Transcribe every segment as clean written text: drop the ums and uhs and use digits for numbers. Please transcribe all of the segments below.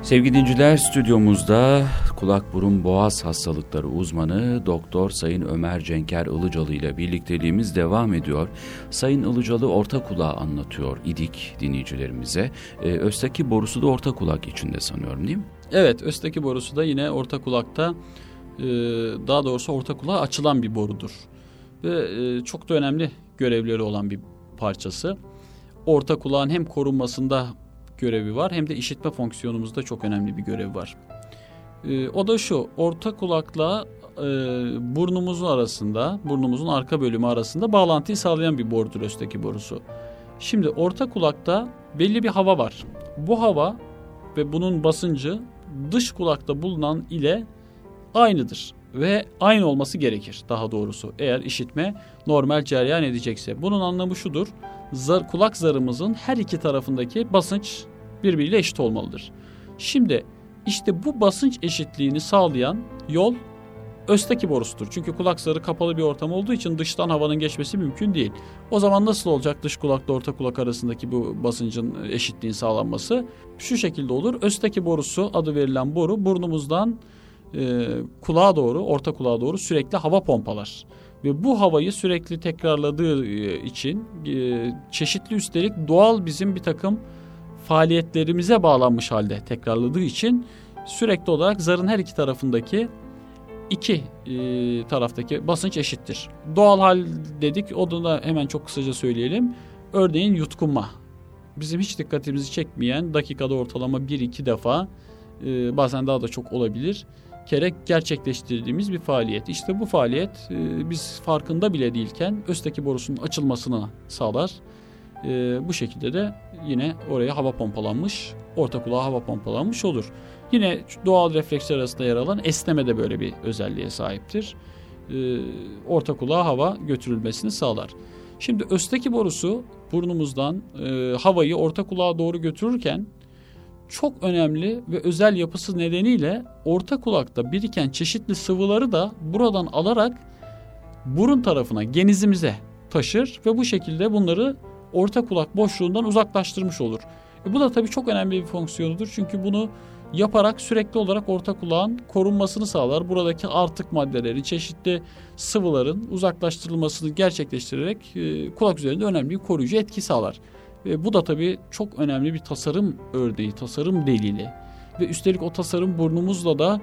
Sevgili dinleyiciler, stüdyomuzda kulak burun boğaz hastalıkları uzmanı Doktor Sayın Ömer Cenker Ilıcalı ile birlikteliğimiz devam ediyor. Sayın Ilıcalı orta kulağı anlatıyor idik dinleyicilerimize. Östaki borusu da orta kulak içinde sanıyorum, değil mi? Evet, östaki borusu da yine orta kulakta, daha doğrusu orta kulağa açılan bir borudur. Ve çok da önemli görevleri olan bir parçası. Orta kulağın hem korunmasında görevi var hem de işitme fonksiyonumuzda çok önemli bir görevi var. O da şu: orta kulakla burnumuzun arasında, burnumuzun arka bölümü arasında bağlantıyı sağlayan bir borudur östaki borusu. Şimdi orta kulakta belli bir hava var. Bu hava ve bunun basıncı dış kulakta bulunan ile aynıdır ve aynı olması gerekir daha doğrusu, eğer işitme normal cereyan edecekse. Bunun anlamı şudur: kulak zarımızın her iki tarafındaki basınç birbiriyle eşit olmalıdır. Şimdi işte bu basınç eşitliğini sağlayan yol östaki borusudur. Çünkü kulak zarı kapalı bir ortam olduğu için dıştan havanın geçmesi mümkün değil. O zaman nasıl olacak dış kulakla orta kulak arasındaki bu basıncın eşitliğin sağlanması? Şu şekilde olur: östaki borusu adı verilen boru burnumuzdan kulağa doğru, orta kulağa doğru sürekli hava pompalar. Ve bu havayı sürekli tekrarladığı için çeşitli, üstelik doğal bizim bir takım faaliyetlerimize bağlanmış halde tekrarladığı için sürekli olarak zarın her iki tarafındaki taraftaki basınç eşittir. Doğal hal dedik, o da hemen çok kısaca söyleyelim. Örneğin yutkunma. Bizim hiç dikkatimizi çekmeyen, dakikada ortalama 1-2 defa, bazen daha da çok olabilir, kere gerçekleştirdiğimiz bir faaliyet. İşte bu faaliyet biz farkında bile değilken östaki borusunun açılmasını sağlar. Bu şekilde de yine oraya hava pompalanmış, orta kulağa hava pompalanmış olur. Yine doğal refleksler arasında yer alan esneme de böyle bir özelliğe sahiptir. Orta kulağa hava götürülmesini sağlar. Şimdi östaki borusu burnumuzdan havayı orta kulağa doğru götürürken çok önemli ve özel yapısı nedeniyle orta kulakta biriken çeşitli sıvıları da buradan alarak burun tarafına, genizimize taşır ve bu şekilde bunları orta kulak boşluğundan uzaklaştırmış olur. Bu da tabii çok önemli bir fonksiyonudur. Çünkü bunu yaparak sürekli olarak orta kulağın korunmasını sağlar. Buradaki artık maddeleri, çeşitli sıvıların uzaklaştırılmasını gerçekleştirerek kulak üzerinde önemli bir koruyucu etki sağlar. Bu da tabii çok önemli bir tasarım örneği, tasarım delili. Ve üstelik o tasarım burnumuzla da,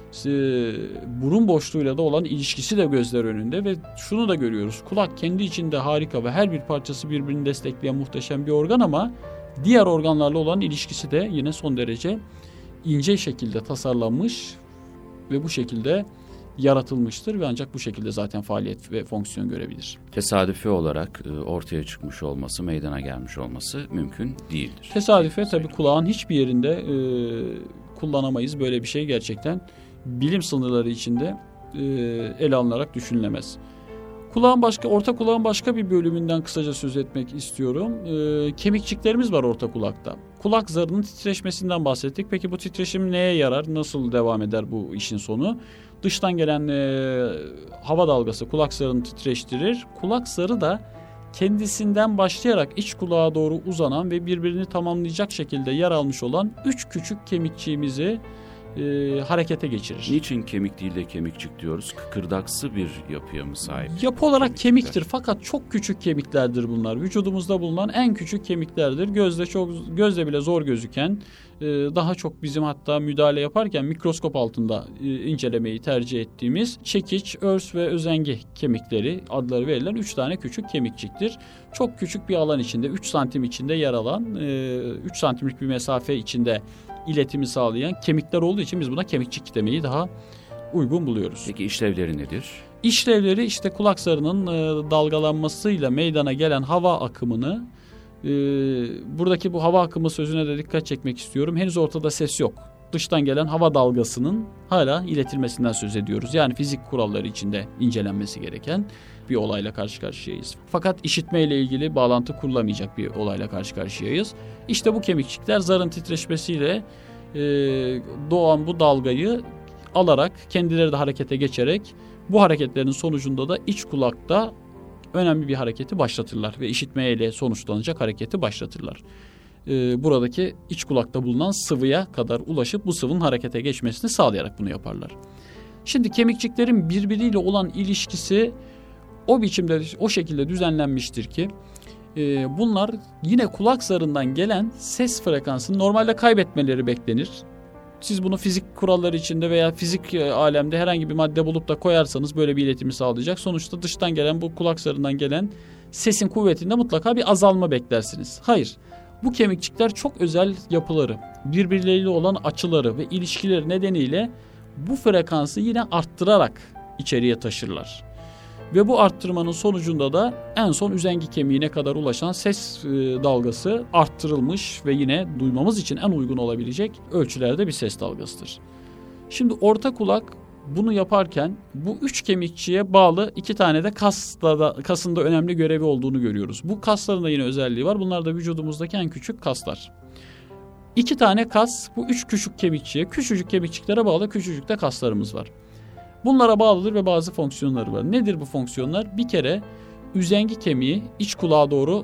burun boşluğuyla da olan ilişkisi de gözler önünde ve şunu da görüyoruz: kulak kendi içinde harika ve her bir parçası birbirini destekleyen muhteşem bir organ, ama diğer organlarla olan ilişkisi de yine son derece ince şekilde tasarlanmış ve bu şekilde yaratılmıştır ve ancak bu şekilde zaten faaliyet ve fonksiyon görebilir. Tesadüfi olarak ortaya çıkmış olması, meydana gelmiş olması mümkün değildir. Tesadüfe tabii kulağın hiçbir yerinde kullanamayız. Böyle bir şey gerçekten bilim sınırları içinde ele alınarak düşünülemez. Orta kulağın başka bir bölümünden kısaca söz etmek istiyorum. Kemikçiklerimiz var orta kulakta. Kulak zarının titreşmesinden bahsettik. Peki bu titreşim neye yarar? Nasıl devam eder bu işin sonu? Dıştan gelen hava dalgası kulak zarını titreştirir. Kulak zarı da kendisinden başlayarak iç kulağa doğru uzanan ve birbirini tamamlayacak şekilde yer almış olan 3 küçük kemikçiğimizi harekete geçirir. Niçin kemik değil de kemikçik diyoruz? Kıkırdaksı bir yapıya mı sahip? Yapı olarak kemiktir fakat çok küçük kemiklerdir bunlar. Vücudumuzda bulunan en küçük kemiklerdir. Gözle bile zor gözüken, daha çok bizim hatta müdahale yaparken mikroskop altında incelemeyi tercih ettiğimiz çekiç, örs ve özengi kemikleri adları verilen 3 tane küçük kemikçiktir. Çok küçük bir alan içinde, 3 santim içinde yer alan, 3 santimlik bir mesafe içinde iletimi sağlayan kemikler olduğu için biz buna kemikçik demeyi daha uygun buluyoruz. Peki işlevleri nedir? İşlevleri işte kulak zarının dalgalanmasıyla meydana gelen hava akımını, buradaki bu hava akımı sözüne de dikkat çekmek istiyorum. Henüz ortada ses yok. Dıştan gelen hava dalgasının hala iletilmesinden söz ediyoruz. Yani fizik kuralları içinde incelenmesi gereken bir olayla karşı karşıyayız. Fakat işitmeyle ilgili bağlantı kurulamayacak bir olayla karşı karşıyayız. İşte bu kemikçikler zarın titreşmesiyle doğan bu dalgayı alarak, kendileri de harekete geçerek, bu hareketlerin sonucunda da iç kulakta önemli bir hareketi başlatırlar ve işitmeyle sonuçlanacak hareketi başlatırlar. buradaki iç kulakta bulunan sıvıya kadar ulaşıp bu sıvının harekete geçmesini sağlayarak bunu yaparlar. Şimdi kemikçiklerin birbiriyle olan ilişkisi o biçimde, o şekilde düzenlenmiştir ki bunlar yine kulak zarından gelen ses frekansını normalde kaybetmeleri beklenir. Siz bunu fizik kuralları içinde veya fizik alemde herhangi bir madde bulup da koyarsanız böyle bir iletimi sağlayacak. Sonuçta dıştan gelen, bu kulak zarından gelen sesin kuvvetinde mutlaka bir azalma beklersiniz. Hayır. Bu kemikçikler çok özel yapıları, birbirleriyle olan açıları ve ilişkileri nedeniyle bu frekansı yine arttırarak içeriye taşırlar. Ve bu arttırmanın sonucunda da en son üzengi kemiğine kadar ulaşan ses dalgası arttırılmış ve yine duymamız için en uygun olabilecek ölçülerde bir ses dalgasıdır. Şimdi orta kulak bunu yaparken bu 3 kemikçiye bağlı 2 tane de kasında önemli görevi olduğunu görüyoruz. Bu kasların da yine özelliği var. Bunlar da vücudumuzdaki en küçük kaslar. 2 tane kas bu 3 küçük kemikçiye, küçücük kemikçiklere bağlı küçücük de kaslarımız var. Bunlara bağlıdır ve bazı fonksiyonları var. Nedir bu fonksiyonlar? Bir kere üzengi kemiği iç kulağa doğru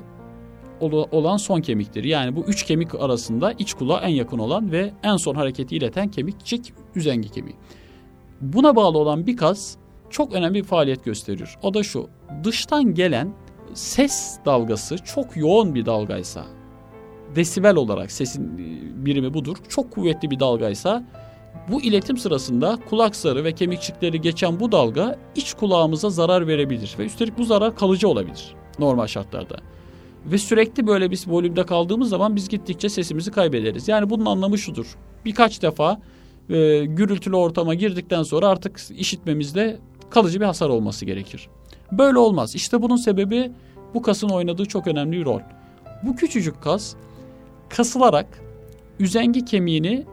olan son kemiktir. Yani bu 3 kemik arasında iç kulağa en yakın olan ve en son hareketi ileten kemikçik üzengi kemiği. Buna bağlı olan bir kas çok önemli bir faaliyet gösteriyor. O da şu: dıştan gelen ses dalgası çok yoğun bir dalgaysa, desibel olarak sesin birimi budur, çok kuvvetli bir dalgaysa bu iletim sırasında kulak zarı ve kemikçikleri geçen bu dalga iç kulağımıza zarar verebilir ve üstelik bu zarar kalıcı olabilir normal şartlarda. Ve sürekli böyle bir volümde kaldığımız zaman biz gittikçe sesimizi kaybederiz. Yani bunun anlamı şudur: birkaç defa gürültülü ortama girdikten sonra artık işitmemizde kalıcı bir hasar olması gerekir. Böyle olmaz. İşte bunun sebebi bu kasın oynadığı çok önemli bir rol. Bu küçücük kas kasılarak üzengi kemiğini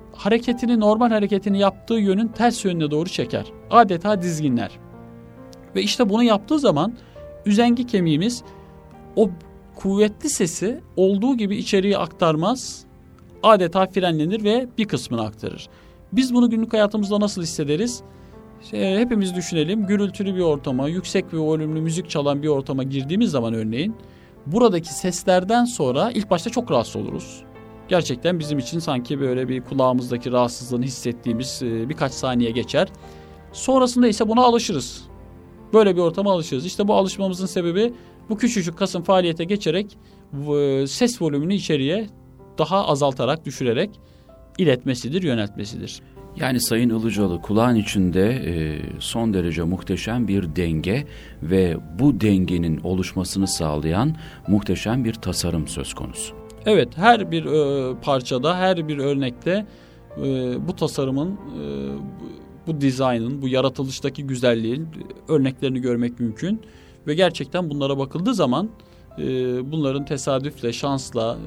normal hareketini yaptığı yönün ters yönüne doğru çeker. Adeta dizginler. Ve işte bunu yaptığı zaman üzengi kemiğimiz o kuvvetli sesi olduğu gibi içeriye aktarmaz, adeta frenlenir ve bir kısmını aktarır. Biz bunu günlük hayatımızda nasıl hissederiz? Hepimiz düşünelim. Gürültülü bir ortama, yüksek ve volümlü müzik çalan bir ortama girdiğimiz zaman örneğin buradaki seslerden sonra ilk başta çok rahatsız oluruz. Gerçekten bizim için sanki böyle bir kulağımızdaki rahatsızlığını hissettiğimiz birkaç saniye geçer. Sonrasında ise buna alışırız. Böyle bir ortama alışırız. İşte bu alışmamızın sebebi bu küçücük kasın faaliyete geçerek ses volümünü içeriye daha azaltarak, düşürerek iletmesidir, yöneltmesidir. Yani Sayın Ilıcalı, kulağın içinde son derece muhteşem bir denge ve bu dengenin oluşmasını sağlayan muhteşem bir tasarım söz konusu. Evet, her bir parçada, her bir örnekte bu tasarımın, bu dizaynın, bu yaratılıştaki güzelliğin örneklerini görmek mümkün. Ve gerçekten bunlara bakıldığı zaman bunların tesadüfle, şansla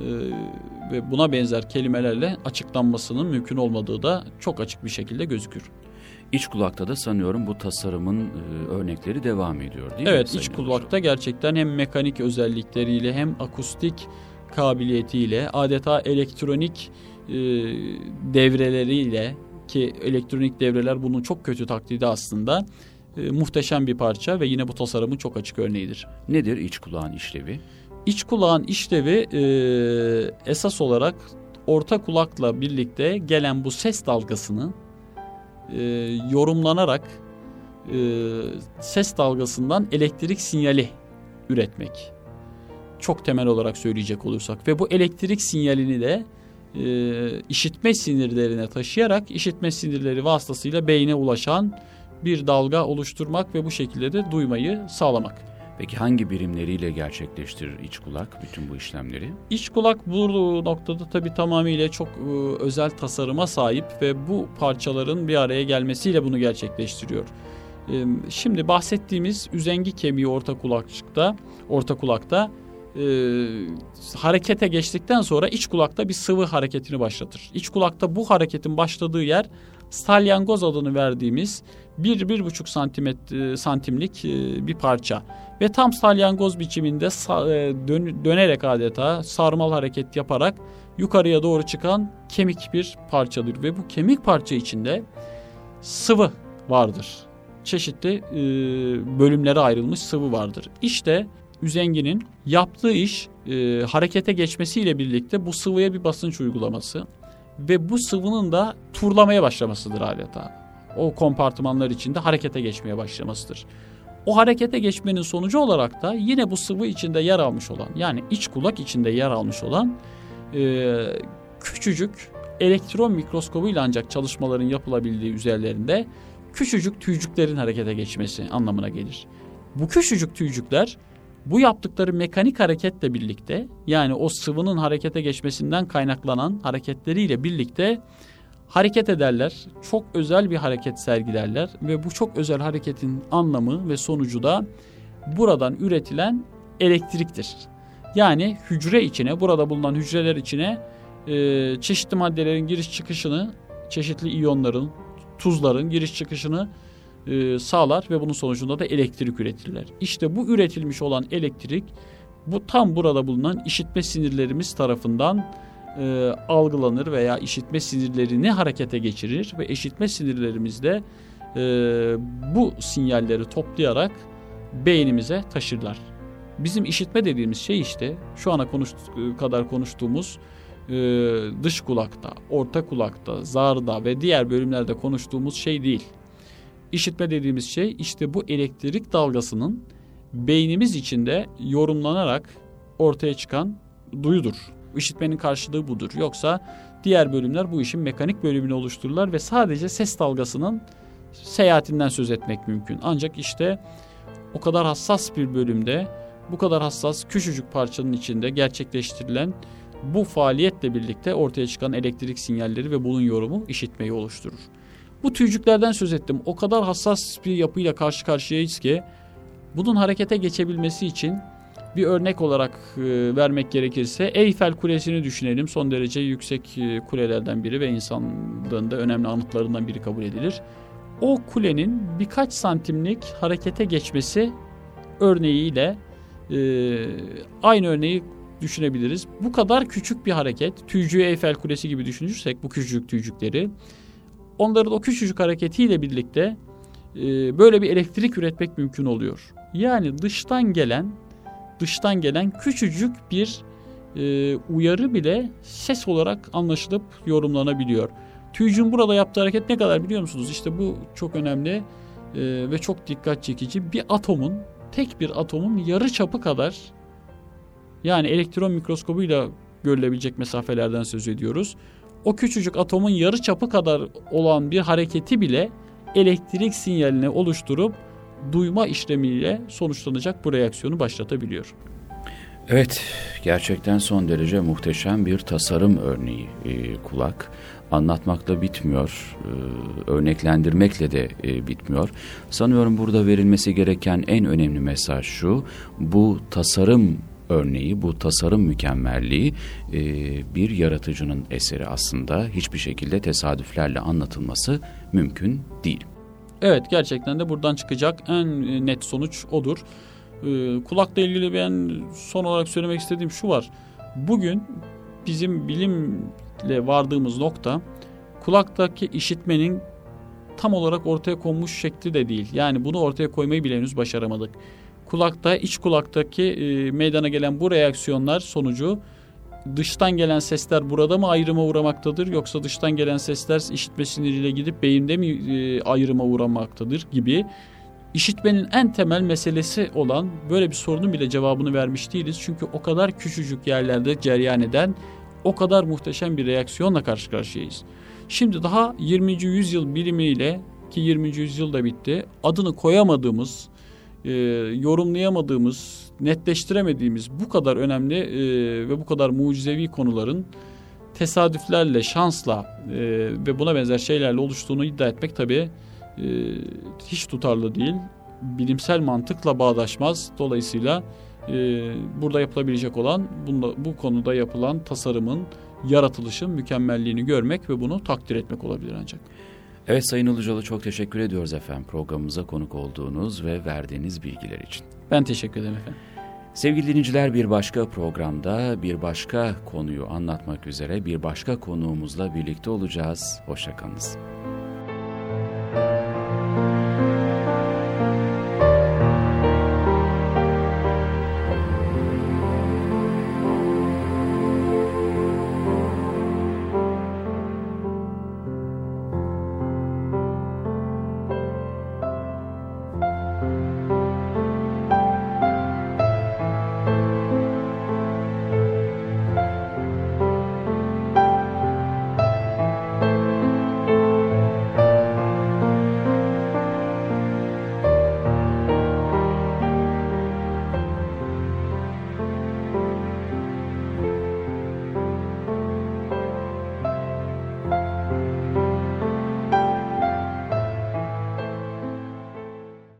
ve buna benzer kelimelerle açıklanmasının mümkün olmadığı da çok açık bir şekilde gözükür. İç kulakta da sanıyorum bu tasarımın örnekleri devam ediyor, değil mi? Evet, iç kulakta gerçekten hem mekanik özellikleriyle hem akustik kabiliyetiyle, adeta elektronik devreleriyle, ki elektronik devreler bunun çok kötü taklidi aslında, muhteşem bir parça ve yine bu tasarımın çok açık örneğidir. Nedir iç kulağın işlevi? İç kulağın işlevi esas olarak orta kulakla birlikte gelen bu ses dalgasını yorumlanarak ses dalgasından elektrik sinyali üretmek. Çok temel olarak söyleyecek olursak ve bu elektrik sinyalini de işitme sinirlerine taşıyarak işitme sinirleri vasıtasıyla beyne ulaşan bir dalga oluşturmak ve bu şekilde de duymayı sağlamak. Peki hangi birimleriyle gerçekleştirir iç kulak bütün bu işlemleri? İç kulak bu noktada tabii tamamıyla çok özel tasarıma sahip ve bu parçaların bir araya gelmesiyle bunu gerçekleştiriyor. Şimdi bahsettiğimiz üzengi kemiği orta kulakta harekete geçtikten sonra iç kulakta bir sıvı hareketini başlatır. İç kulakta bu hareketin başladığı yer salyangoz adını verdiğimiz 1-1,5 santimlik bir parça. Ve tam salyangoz biçiminde dönerek adeta sarmal hareket yaparak yukarıya doğru çıkan kemik bir parçadır. Ve bu kemik parça içinde sıvı vardır. Çeşitli bölümlere ayrılmış sıvı vardır. İşte üzenginin yaptığı iş harekete geçmesiyle birlikte bu sıvıya bir basınç uygulaması ve bu sıvının da turlamaya başlamasıdır adeta. O kompartımanlar içinde harekete geçmeye başlamasıdır. O harekete geçmenin sonucu olarak da yine bu sıvı içinde yer almış olan, yani iç kulak içinde yer almış olan küçücük elektron mikroskobuyla ancak çalışmaların yapılabildiği üzerlerinde küçücük tüycüklerin harekete geçmesi anlamına gelir. Bu küçücük tüycükler bu yaptıkları mekanik hareketle birlikte, yani o sıvının harekete geçmesinden kaynaklanan hareketleriyle birlikte hareket ederler. Çok özel bir hareket sergilerler ve bu çok özel hareketin anlamı ve sonucu da buradan üretilen elektriktir. Yani hücre içine, burada bulunan hücreler içine çeşitli maddelerin giriş çıkışını, çeşitli iyonların, tuzların giriş çıkışını sağlar ve bunun sonucunda da elektrik üretirler. İşte bu üretilmiş olan elektrik, bu tam burada bulunan işitme sinirlerimiz tarafından algılanır veya işitme sinirlerini harekete geçirir ve işitme sinirlerimizde bu sinyalleri toplayarak beynimize taşırlar. Bizim işitme dediğimiz şey işte şu ana kadar konuştuğumuz dış kulakta, orta kulakta, zarda ve diğer bölümlerde konuştuğumuz şey değil. İşitme dediğimiz şey işte bu elektrik dalgasının beynimiz içinde yorumlanarak ortaya çıkan duyudur. İşitmenin karşılığı budur. Yoksa diğer bölümler bu işin mekanik bölümünü oluştururlar ve sadece ses dalgasının seyahatinden söz etmek mümkün. Ancak işte o kadar hassas bir bölümde, bu kadar hassas küçücük parçanın içinde gerçekleştirilen bu faaliyetle birlikte ortaya çıkan elektrik sinyalleri ve bunun yorumu işitmeyi oluşturur. Bu tüycüklerden söz ettim. O kadar hassas bir yapıyla karşı karşıyayız ki bunun harekete geçebilmesi için bir örnek olarak vermek gerekirse Eyfel Kulesi'ni düşünelim. Son derece yüksek kulelerden biri ve insanlığın da önemli anıtlarından biri kabul edilir. O kulenin birkaç santimlik harekete geçmesi örneğiyle aynı örneği düşünebiliriz. Bu kadar küçük bir hareket, tüycüğü Eyfel Kulesi gibi düşünürsek bu küçücük tüycükleri, onların o küçücük hareketiyle birlikte böyle bir elektrik üretmek mümkün oluyor. Yani dıştan gelen küçücük bir uyarı bile ses olarak anlaşılıp yorumlanabiliyor. Tüycüğün burada yaptığı hareket ne kadar biliyor musunuz? İşte bu çok önemli ve çok dikkat çekici. Tek bir atomun yarı çapı kadar, yani elektron mikroskobuyla görülebilecek mesafelerden söz ediyoruz. O küçücük atomun yarı çapı kadar olan bir hareketi bile elektrik sinyalini oluşturup duyma işlemiyle sonuçlanacak bu reaksiyonu başlatabiliyor. Evet, gerçekten son derece muhteşem bir tasarım örneği kulak. Anlatmakla bitmiyor, örneklendirmekle de bitmiyor. Sanıyorum burada verilmesi gereken en önemli mesaj şu: bu tasarım örneği, bu tasarım mükemmelliği bir yaratıcının eseri aslında. Hiçbir şekilde tesadüflerle anlatılması mümkün değil. Evet, gerçekten de buradan çıkacak en net sonuç odur. Kulakla ilgili ben son olarak söylemek istediğim şu var. Bugün bizim bilimle vardığımız nokta kulaktaki işitmenin tam olarak ortaya konmuş şekli de değil. Yani bunu ortaya koymayı bile henüz başaramadık. İç kulaktaki meydana gelen bu reaksiyonlar sonucu dıştan gelen sesler burada mı ayrıma uğramaktadır, yoksa dıştan gelen sesler işitme siniriyle gidip beyinde mi ayrıma uğramaktadır gibi işitmenin en temel meselesi olan böyle bir sorunun bile cevabını vermiş değiliz. Çünkü o kadar küçücük yerlerde cereyan eden o kadar muhteşem bir reaksiyonla karşı karşıyayız. Şimdi daha 20. yüzyıl bilimiyle, ki 20. yüzyıl da bitti, adını koyamadığımız, yorumlayamadığımız, netleştiremediğimiz bu kadar önemli ve bu kadar mucizevi konuların tesadüflerle, şansla ve buna benzer şeylerle oluştuğunu iddia etmek tabii hiç tutarlı değil. Bilimsel mantıkla bağdaşmaz. Dolayısıyla burada yapılabilecek olan bu konuda yapılan tasarımın, yaratılışın mükemmelliğini görmek ve bunu takdir etmek olabilir ancak. Evet Sayın Ilıcalı, çok teşekkür ediyoruz efendim programımıza konuk olduğunuz ve verdiğiniz bilgiler için. Ben teşekkür ederim efendim. Sevgili dinleyiciler, bir başka programda bir başka konuyu anlatmak üzere bir başka konuğumuzla birlikte olacağız. Hoşça kalınız.